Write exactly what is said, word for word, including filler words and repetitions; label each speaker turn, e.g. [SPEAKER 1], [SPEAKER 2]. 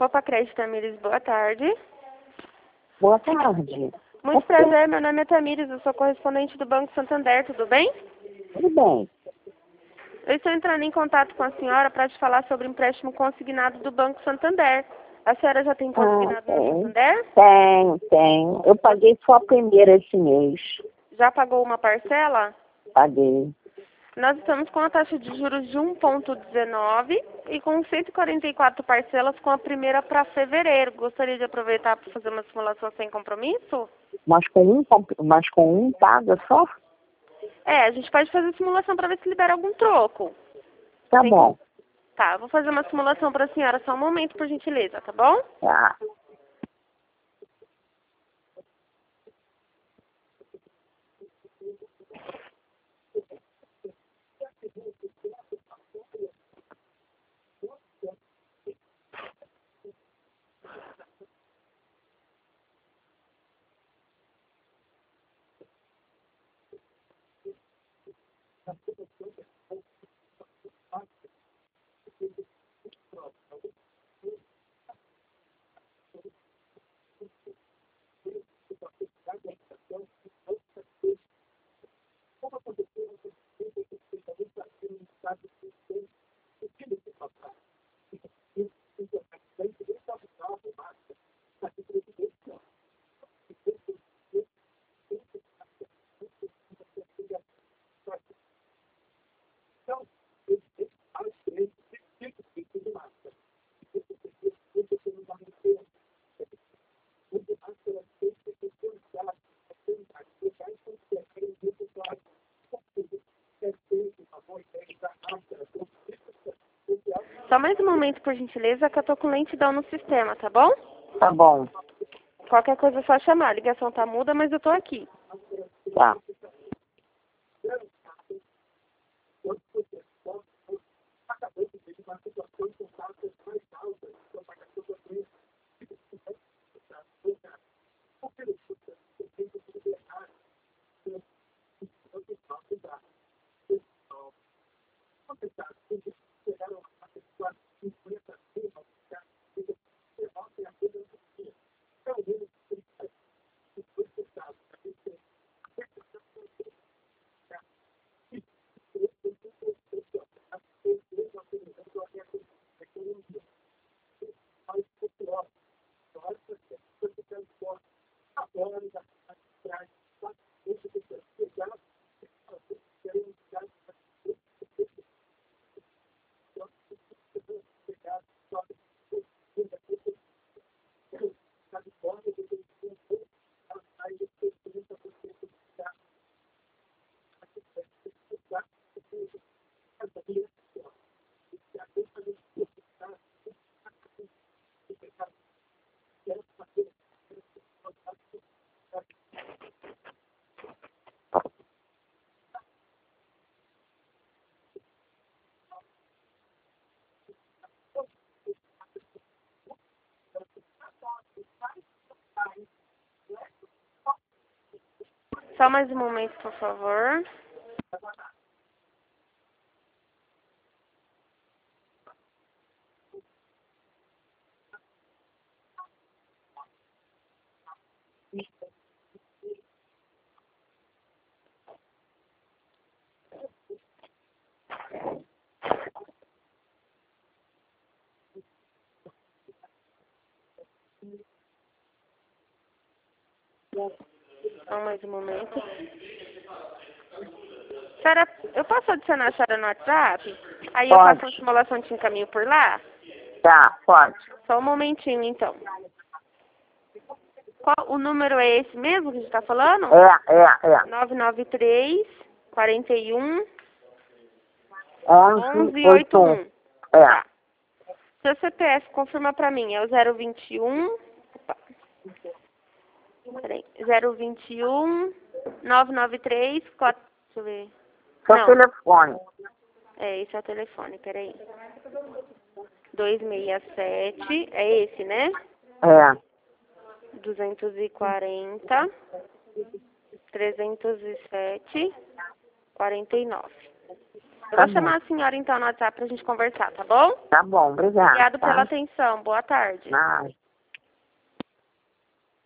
[SPEAKER 1] Copa Crédito Tamires, boa tarde.
[SPEAKER 2] Boa tarde.
[SPEAKER 1] Muito prazer, meu nome é Tamires, eu sou correspondente do Banco Santander, tudo bem?
[SPEAKER 2] Tudo bem.
[SPEAKER 1] Eu estou entrando em contato com a senhora para te falar sobre o empréstimo consignado do Banco Santander. A senhora já tem consignado
[SPEAKER 2] Ah,
[SPEAKER 1] no
[SPEAKER 2] tem.
[SPEAKER 1] Santander?
[SPEAKER 2] Tenho, tenho. Eu paguei só a primeira esse mês.
[SPEAKER 1] Já pagou uma parcela?
[SPEAKER 2] Paguei.
[SPEAKER 1] Nós estamos com a taxa de juros de um vírgula dezenove e com cento e quarenta e quatro parcelas com a primeira para fevereiro. Gostaria de aproveitar para fazer uma simulação sem compromisso?
[SPEAKER 2] Mas com um, comp- mas com um paga só?
[SPEAKER 1] É, a gente pode fazer simulação para ver se libera algum troco.
[SPEAKER 2] Tá
[SPEAKER 1] Sem
[SPEAKER 2] bom.
[SPEAKER 1] Tá, vou fazer uma simulação para a senhora, só um momento, por gentileza, tá bom?
[SPEAKER 2] Tá.
[SPEAKER 1] Só mais um momento, por gentileza, que eu tô com lentidão no sistema, tá bom?
[SPEAKER 2] Tá bom.
[SPEAKER 1] Qualquer coisa é só chamar. A ligação tá muda, mas eu tô aqui.
[SPEAKER 2] Tá.
[SPEAKER 1] Só mais um momento, por favor. Só mais um momento. Senhora, eu posso adicionar a senhora no WhatsApp? Aí eu
[SPEAKER 2] Pode.
[SPEAKER 1] faço uma simulação de encaminho por lá?
[SPEAKER 2] Tá, pode.
[SPEAKER 1] Só um momentinho, então. Qual, o número é esse mesmo que a gente tá falando?
[SPEAKER 2] É, é, é.
[SPEAKER 1] nove nove três, quarenta e um,
[SPEAKER 2] onze,
[SPEAKER 1] onze,
[SPEAKER 2] oito,
[SPEAKER 1] oito
[SPEAKER 2] um.
[SPEAKER 1] um.
[SPEAKER 2] É.
[SPEAKER 1] Tá. Seu C P F, confirma pra mim, é o zero vinte e um... Opa. Peraí. zero vinte e um, nove nove três, quatro... Deixa eu ver.
[SPEAKER 2] Seu
[SPEAKER 1] Não,
[SPEAKER 2] telefone.
[SPEAKER 1] é, esse é o telefone, peraí. dois seis sete, é esse, né?
[SPEAKER 2] É.
[SPEAKER 1] duzentos e quarenta, trezentos e sete, quarenta e nove. Eu
[SPEAKER 2] Tá
[SPEAKER 1] vou chamar
[SPEAKER 2] bom.
[SPEAKER 1] a senhora então no WhatsApp pra gente conversar, tá bom?
[SPEAKER 2] Tá bom, obrigada.
[SPEAKER 1] Obrigado
[SPEAKER 2] tá?
[SPEAKER 1] pela atenção. Boa tarde.
[SPEAKER 2] Nada.